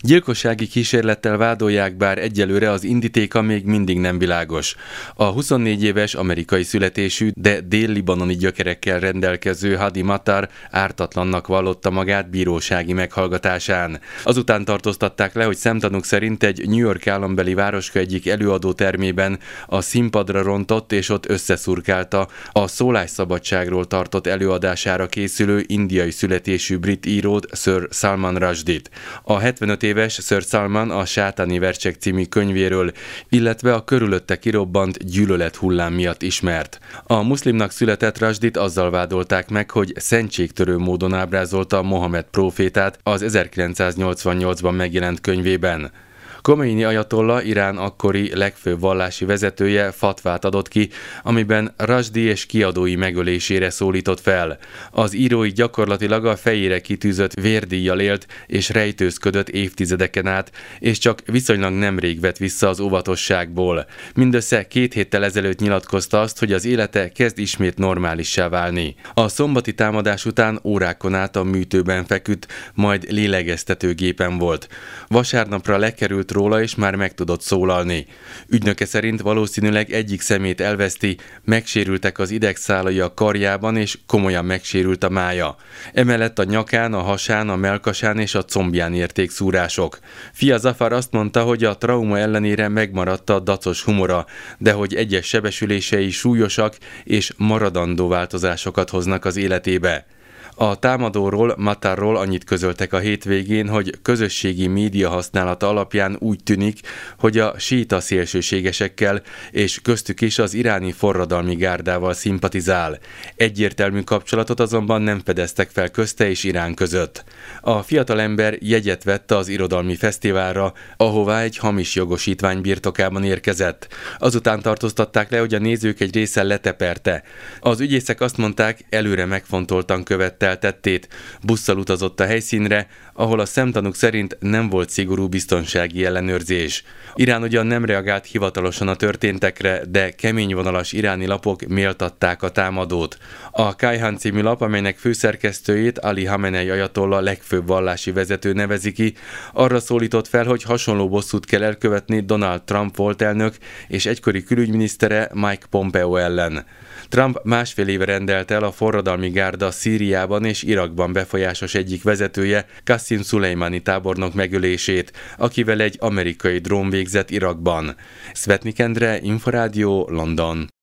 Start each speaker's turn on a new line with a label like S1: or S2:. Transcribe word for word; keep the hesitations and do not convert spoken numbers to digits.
S1: Gyilkossági kísérlettel vádolják, bár egyelőre az indítéka még mindig nem világos. A huszonnégy éves amerikai születésű, de dél-libanoni gyökerekkel rendelkező Hadi Matar ártatlannak vallotta magát bírósági meghallgatásán. Azután tartóztatták le, hogy szemtanúk szerint egy New York állambeli városka egyik előadótermében a színpadra rontott és ott összeszurkálta a szólásszabadságról tartott előadására készülő indiai születésű brit írót, Sir Salman Rushdie-t. A hetvenöt éves Sir Salman a Sátáni versek című könyvéről, illetve a körülötte kirobbant gyűlölet hullám miatt ismert. A muszlimnak született Rushdie-t azzal vádolták meg, hogy szentségtörő módon ábrázolta Mohamed prófétát az ezerkilencszáznyolcvannyolcban megjelent könyvében. Khomeini ajatolla, Irán akkori legfőbb vallási vezetője fatvát adott ki, amiben Rushdie és kiadói megölésére szólított fel. Az írói gyakorlatilag a fejére kitűzött vérdíjjal élt és rejtőzködött évtizedeken át, és csak viszonylag nemrég vett vissza az óvatosságból. Mindössze két héttel ezelőtt nyilatkozta azt, hogy az élete kezd ismét normálissá válni. A szombati támadás után órákon át a műtőben feküdt, majd lélegeztetőgépen volt. Vasárnapra lekerült róla, és már meg tudott szólalni. Ügynöke szerint valószínűleg egyik szemét elveszti, megsérültek az idegszálai a karjában, és komolyan megsérült a mája. Emellett a nyakán, a hasán, a melkasán és a combján érték szúrások. Fia Zafar azt mondta, hogy a trauma ellenére megmaradt a dacos humora, de hogy egyes sebesülései súlyosak és maradandó változásokat hoznak az életébe. A támadóról, Matarról annyit közöltek a hétvégén, hogy közösségi média használata alapján úgy tűnik, hogy a síita szélsőségesekkel és köztük is az iráni forradalmi gárdával szimpatizál. Egyértelmű kapcsolatot azonban nem fedeztek fel közte és Irán között. A fiatalember jegyet vett az irodalmi fesztiválra, ahová egy hamis jogosítvány birtokában érkezett. Azután tartóztatták le, hogy a nézők egy része leteperte. Az ügyészek azt mondták, előre megfontoltan követte tettét, busszal utazott a helyszínre, ahol a szemtanúk szerint nem volt szigorú biztonsági ellenőrzés. Irán ugyan nem reagált hivatalosan a történtekre, de keményvonalas iráni lapok méltatták a támadót. A Kayhan című lap, amelynek főszerkesztőjét Ali Khamenei ajatolla legfőbb vallási vezető nevezi ki, arra szólított fel, hogy hasonló bosszút kell elkövetni Donald Trump volt elnök és egykori külügyminisztere Mike Pompeo ellen. Trump másfél éve rendelt el a forradalmi gárda Szíriában és Irakban befolyásos egyik vezetője, Qassim Szulejmani tábornok megölését, akivel egy amerikai drón végzett Irakban. Szvetnik Endre, Inforádió, London.